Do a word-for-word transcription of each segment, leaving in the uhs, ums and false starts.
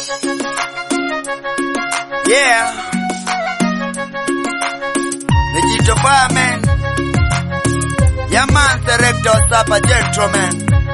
Yeah. Digital fireman. Yeah man, selector, sapa gentleman.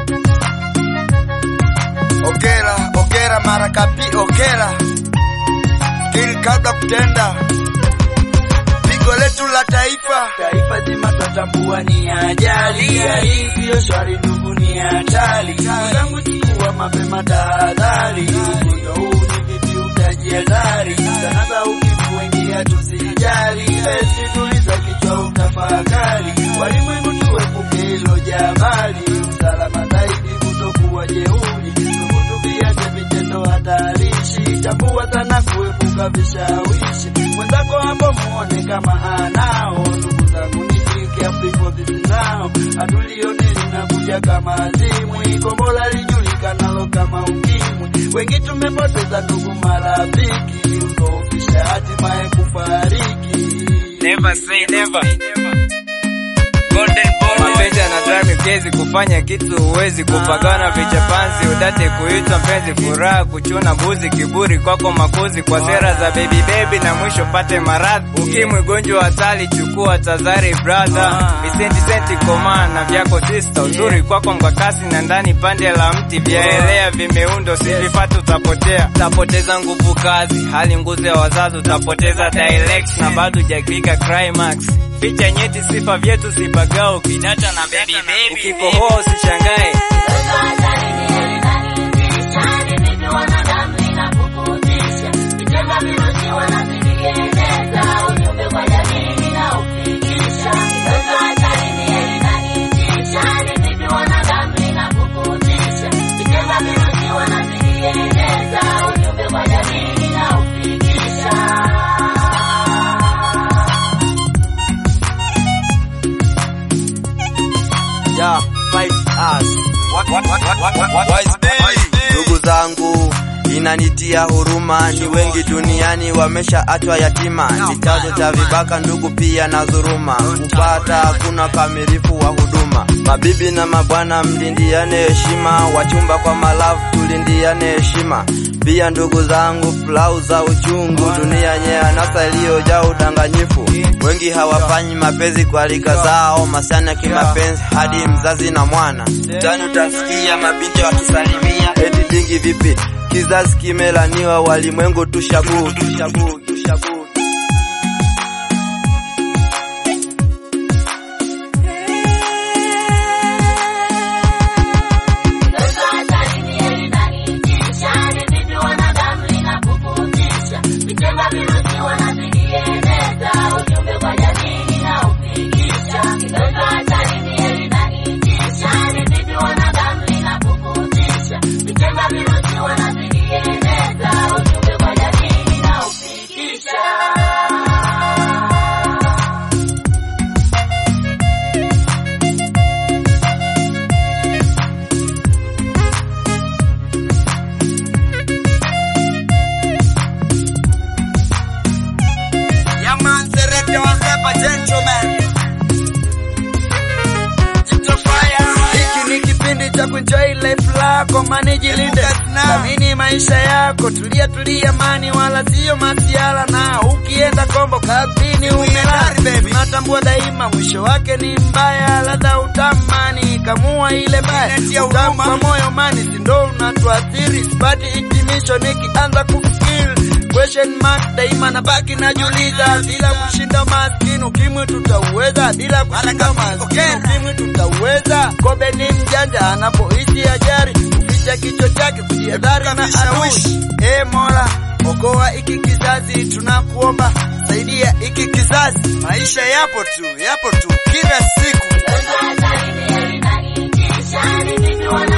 Okera, okera marakapi, okera. Kili kabla kutenda. Pigo letu la taifa. Taifa zima tatambua ni ajali. Ya hii siyo shwari ndugu ni hatari. Zangu chukua mapema tahadhari. Ugonjwa huu ni vipi utajiadhari. Sana za ukivu wengi hatusijali. Besi tuliza kichwa utafakari. Walimwengu tuepuke hilo jabali. Usalama zaidi kutokuwa jeuri. Tukutubia vitendo hatarishi. Tambua sana kuepuka vishawishi. Mwenzako hapo muone kama anao. Ndugu zangu nifike Afrika vizinao. Atulione linakuja kama azimwi. Kombola lijulikanalo kama ukimwi. Wengi tumepoteza ndugu marafiki. Uzoofisha hatimaye kufariki. Never say never. Golden boy. Mapenzi anadrive mkezi kufanya kitu uwezi kupagana vichapanzi udate kuitwa mpenzi furaha kuchuna buzi kiburi kwako makuzi kwa sera za baby baby na mwisho pate maradhi ukimwi gonjwa hatari chukua tazari brother visenti senti koma na vyako sister uzuri kwako mkakasi na ndani pande la mti vyaelea vimeundo sivifatu utapotea utapoteza nguvu kazi hali nguzi ya wazazi utapoteza dialect na bado hujafika climax picha nyeti sifa vyetu sipagao kidata na baby baby ukikohoa usishangae Yeah, fight us. What, what, what, what, what, what, what, ndugu zangu inanitia huruma ni wengi duniani wamesha achwa yatima ni chanzo cha vibaka ndugu pia na dhuluma kupata hakuna kamilifu wa huduma mabibi na mabwana mlindiane heshima wachumba kwa malavu tulindiane heshima pia ndugu zangu flau za uchungu dunia nye anasa iliyojaa udanganyifu wengi hawafanyi mapenzi kwa rika zao masana kimapenzi hadi mzazi na mwana tano utasikia mabinti wakisalimia eti dingi vipi kizazi kimelaniwa walimwengu tushabu tushabu tushabu Enjoy life lako manage linde thamini maisha yako tulia tulia mani wala sio masiala na ukienda kombo kazini umelari natambua daima mwisho wake ni mbaya ladha utamani kamua ile mbaya utamu kwa moyo mani sindo unatuathiri sipati hitimisho nikianza kufikiri question mark daima na baki najiuliza bila kushinda maskini ukimwi tutauweza bila kushinda maskini ukimwi tutauweza kobe ni mjanja anapoishi ajari kuficha kichwa chake kujihadhari na adui eh Mola okoa iki kizazi tunakuomba saidia iki kizazi maisha yapo tu yapo tu kila siku